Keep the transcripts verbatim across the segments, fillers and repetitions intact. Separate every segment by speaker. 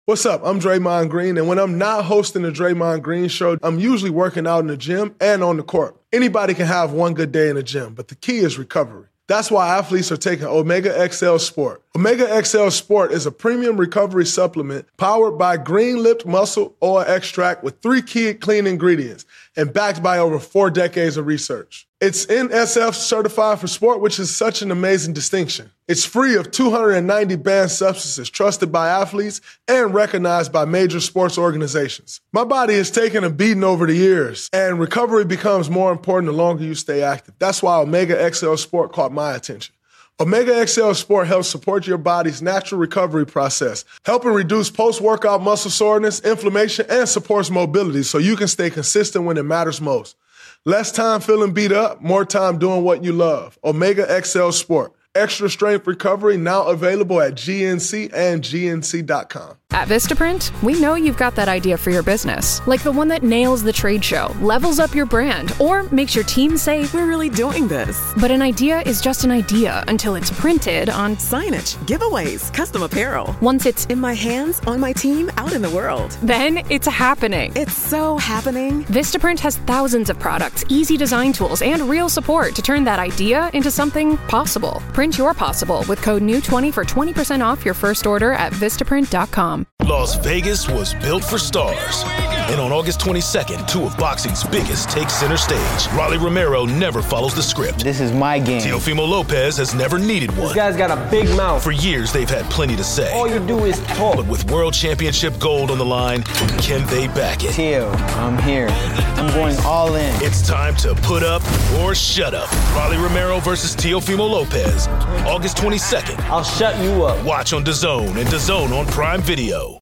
Speaker 1: What's up? I'm Draymond Green, and when I'm not hosting the Draymond Green Show, I'm usually working out in the gym and on the court. Anybody can have one good day in the gym, but the key is recovery. That's why athletes are taking Omega X L Sport. Omega X L Sport is a premium recovery supplement powered by Green-Lipped Muscle Oil Extract with three key clean ingredients and backed by over four decades of research. It's N S F certified for sport, which is such an amazing distinction. It's free of two hundred ninety banned substances trusted by athletes and recognized by major sports organizations. My body has taken a beating over the years, and recovery becomes more important the longer you stay active. That's why Omega X L Sport caught my attention. Omega X L Sport helps support your body's natural recovery process, helping reduce post-workout muscle soreness, inflammation, and supports mobility so you can stay consistent when it matters most. Less time feeling beat up, more time doing what you love. Omega X L Sport. Extra strength recovery now available at G N C and G N C dot com.
Speaker 2: At Vistaprint, we know you've got that idea for your business, like the one that nails the trade show, levels up your brand, or makes your team say, "We're really doing this." But an idea is just an idea until it's printed on
Speaker 3: signage, giveaways, custom apparel.
Speaker 2: Once it's
Speaker 3: in my hands, on my team, out in the world.
Speaker 2: Then it's happening.
Speaker 3: It's so happening.
Speaker 2: Vistaprint has thousands of products, easy design tools, and real support to turn that idea into something possible. Print your possible with code N E W twenty for twenty percent off your first order at Vistaprint dot com.
Speaker 4: Las Vegas was built for stars. And on August twenty-second, two of boxing's biggest take center stage. Rolly Romero never follows the script.
Speaker 5: This is my game.
Speaker 4: Teofimo Lopez has never needed one.
Speaker 5: This guy's got a big mouth.
Speaker 4: For years, they've had plenty to say.
Speaker 5: All you do is talk.
Speaker 4: But with World Championship gold on the line, can they back it?
Speaker 5: Teo, I'm here. I'm going all in.
Speaker 4: It's time to put up or shut up. Rolly Romero versus Teofimo Lopez. August twenty-second.
Speaker 5: I'll shut you up.
Speaker 4: Watch on DAZN and DAZN on Prime Video.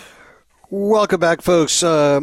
Speaker 6: Welcome back, folks. Uh,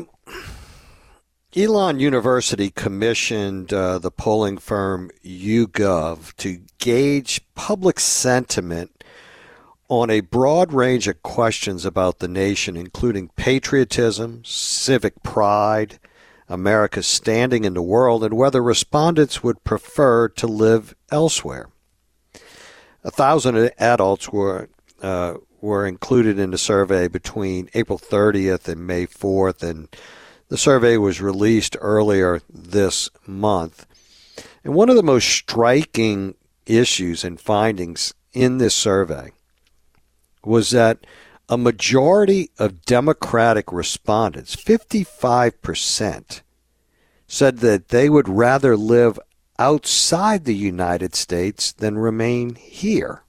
Speaker 6: Elon University commissioned uh, the polling firm YouGov to gauge public sentiment on a broad range of questions about the nation, including patriotism, civic pride, America's standing in the world, and whether respondents would prefer to live elsewhere. A thousand adults were uh, were included in the survey between April thirtieth and May fourth, and the survey was released earlier this month. And one of the most striking issues and findings in this survey was that a majority of Democratic respondents, fifty-five percent, said that they would rather live outside the United States than remain here.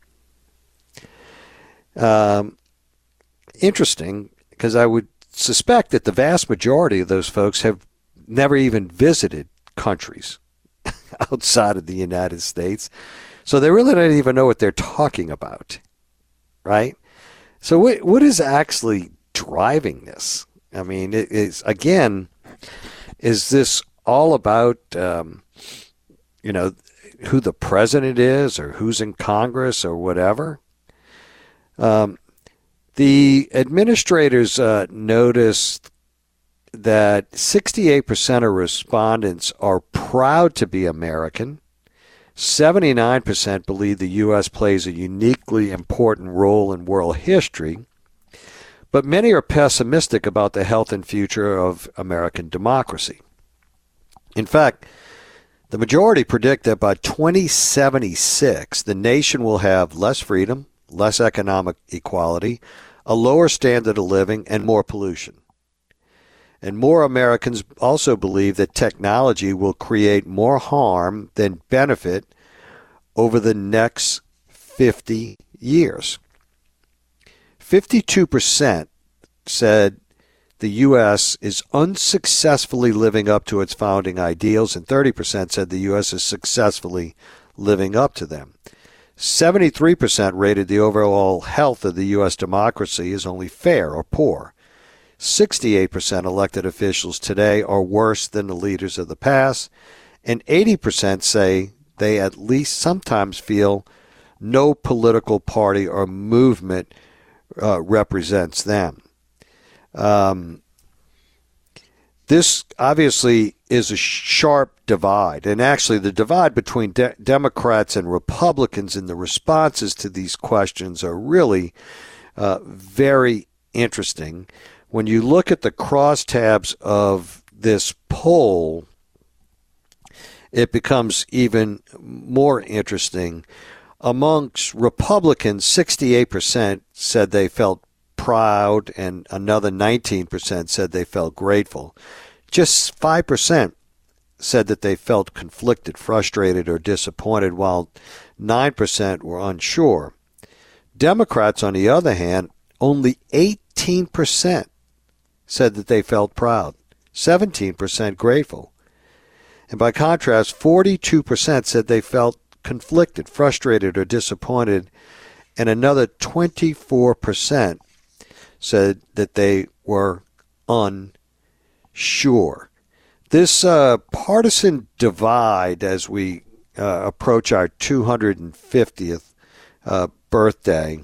Speaker 6: Um, interesting, because I would suspect that the vast majority of those folks have never even visited countries outside of the United States, so they really don't even know what they're talking about, right? So what what is actually driving this? I mean, it is, again, is this all about, um, you know, who the president is or who's in Congress or whatever? Um, the administrators uh, noticed that sixty-eight percent of respondents are proud to be American. seventy-nine percent believe the U S plays a uniquely important role in world history. But many are pessimistic about the health and future of American democracy. In fact, the majority predict that by twenty seventy-six, the nation will have less freedom, less economic equality, a lower standard of living, and more pollution. And more Americans also believe that technology will create more harm than benefit over the next fifty years. fifty-two percent said the U S is unsuccessfully living up to its founding ideals, and thirty percent said the U S is successfully living up to them. seventy-three percent rated the overall health of the U S democracy as only fair or poor. sixty-eight percent elected officials today are worse than the leaders of the past, and eighty percent say they at least sometimes feel no political party or movement uh, represents them. Um, this obviously is a sharp divide, and actually the divide between de- Democrats and Republicans in the responses to these questions are really uh, very interesting. When you look at the crosstabs of this poll, it becomes even more interesting. Amongst Republicans, sixty-eight percent said they felt proud, and another nineteen percent said they felt grateful. Just five percent said that they felt conflicted, frustrated, or disappointed, while nine percent were unsure. Democrats, on the other hand, only eighteen percent said that they felt proud, seventeen percent grateful. And by contrast, forty-two percent said they felt conflicted, frustrated, or disappointed, and another twenty-four percent said that they were unsure. This uh, partisan divide as we uh, approach our two hundred fiftieth uh, birthday,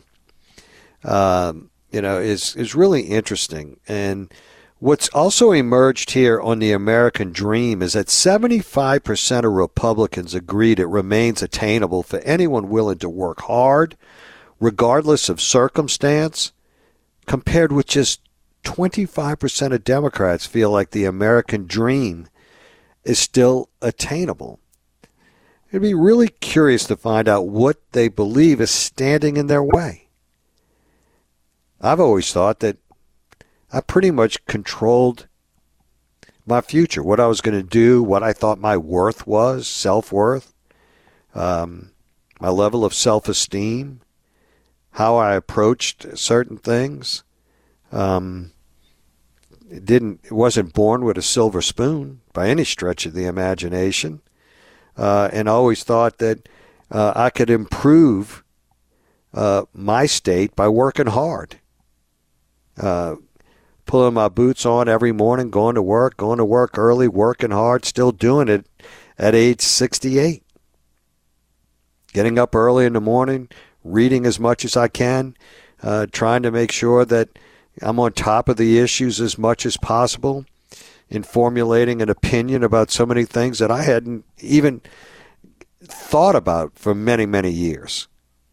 Speaker 6: um, you know, is is really interesting. And what's also emerged here on the American dream is that seventy-five percent of Republicans agreed it remains attainable for anyone willing to work hard, regardless of circumstance, compared with just twenty-five percent of Democrats feel like the American dream is still attainable. It'd be really curious to find out what they believe is standing in their way. I've always thought that I pretty much controlled my future, what I was going to do, what I thought my worth was, self-worth, um, my level of self-esteem, how I approached certain things. Um, it didn't. It wasn't born with a silver spoon by any stretch of the imagination, uh, and I always thought that uh, I could improve uh, my state by working hard, uh, pulling my boots on every morning, going to work, going to work early, working hard, still doing it at age sixty-eight, getting up early in the morning, reading as much as I can, uh, trying to make sure that I'm on top of the issues as much as possible, in formulating an opinion about so many things that I hadn't even thought about for many, many years.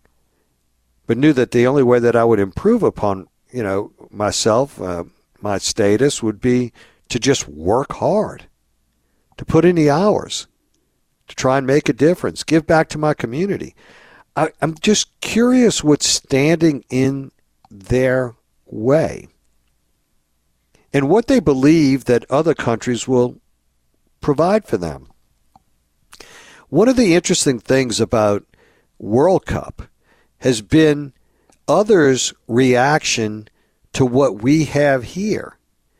Speaker 6: But knew that the only way that I would improve upon, you know, myself, uh, my status, would be to just work hard, to put in the hours, to try and make a difference, give back to my community. I, I'm just curious what's standing in their way and what they believe that other countries will provide for them. One of the interesting things about World Cup has been others' reaction to what we have here.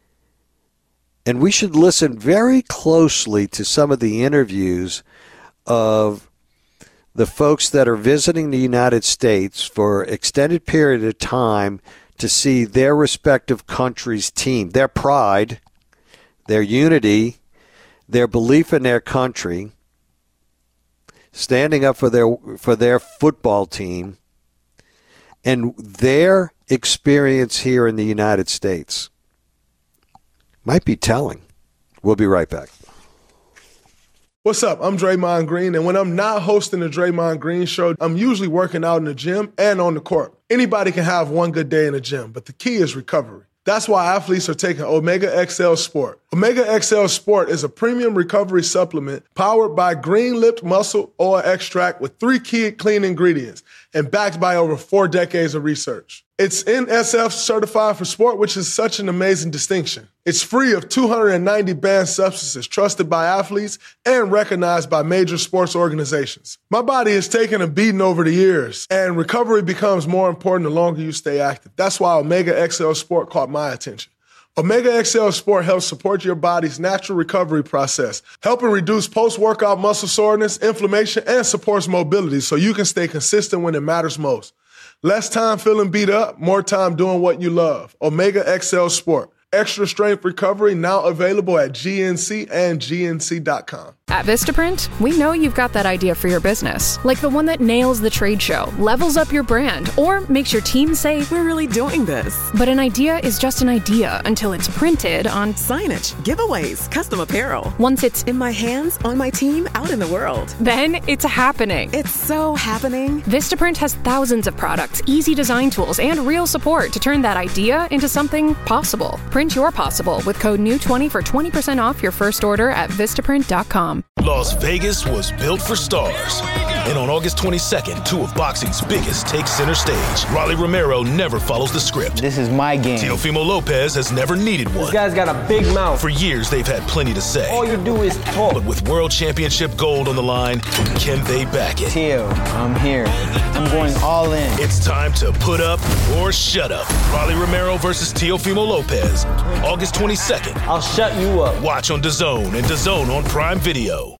Speaker 6: And we should listen very closely to some of the interviews of the folks that are visiting the United States for an extended period of time to see their respective country's team, their pride, their unity, their belief in their country, standing up for their for their football team, and their experience here in the United States. Might be telling. We'll be right back.
Speaker 1: What's up? I'm Draymond Green, and when I'm not hosting the Draymond Green Show, I'm usually working out in the gym and on the court. Anybody can have one good day in the gym, but the key is recovery. That's why athletes are taking Omega X L Sport. Omega X L Sport is a premium recovery supplement powered by green-lipped muscle oil extract with three key clean ingredients and backed by over four decades of research. It's N S F certified for sport, which is such an amazing distinction. It's free of two hundred ninety banned substances, trusted by athletes and recognized by major sports organizations. My body has taken a beating over the years, and recovery becomes more important the longer you stay active. That's why Omega X L Sport caught my attention. Omega X L Sport helps support your body's natural recovery process, helping reduce post-workout muscle soreness, inflammation, and supports mobility so you can stay consistent when it matters most. Less time feeling beat up, more time doing what you love. Omega X L Sport. Extra strength recovery now available at G N C and G N C dot com.
Speaker 2: At Vistaprint, we know you've got that idea for your business, like the one that nails the trade show, levels up your brand, or makes your team say,
Speaker 3: We're really doing this.
Speaker 2: but an idea is just an idea until it's printed on.
Speaker 3: Signage, giveaways, custom apparel.
Speaker 2: Once it's
Speaker 3: In my hands, on my team, out in the world.
Speaker 2: then it's happening.
Speaker 3: It's so happening.
Speaker 2: Vistaprint has thousands of products, easy design tools, and real support to turn that idea into something possible. Print your possible with code new twenty for twenty percent off your first order at vistaprint dot com.
Speaker 4: Las Vegas was built for stars. And on August twenty-second, two of boxing's biggest take center stage. Rolly Romero never follows the script.
Speaker 5: This is my game.
Speaker 4: Teofimo Lopez has never needed
Speaker 5: This
Speaker 4: one.
Speaker 5: guy's got a big mouth.
Speaker 4: For years, they've had plenty to say.
Speaker 5: All you do is talk.
Speaker 4: But with World Championship gold on the line, can they back it?
Speaker 5: Teo, I'm here. I'm going all in.
Speaker 4: It's time to put up or shut up. Rolly Romero versus Teofimo Lopez, August twenty-second.
Speaker 5: I'll shut you up.
Speaker 4: Watch on DAZN and DAZN on Prime Video.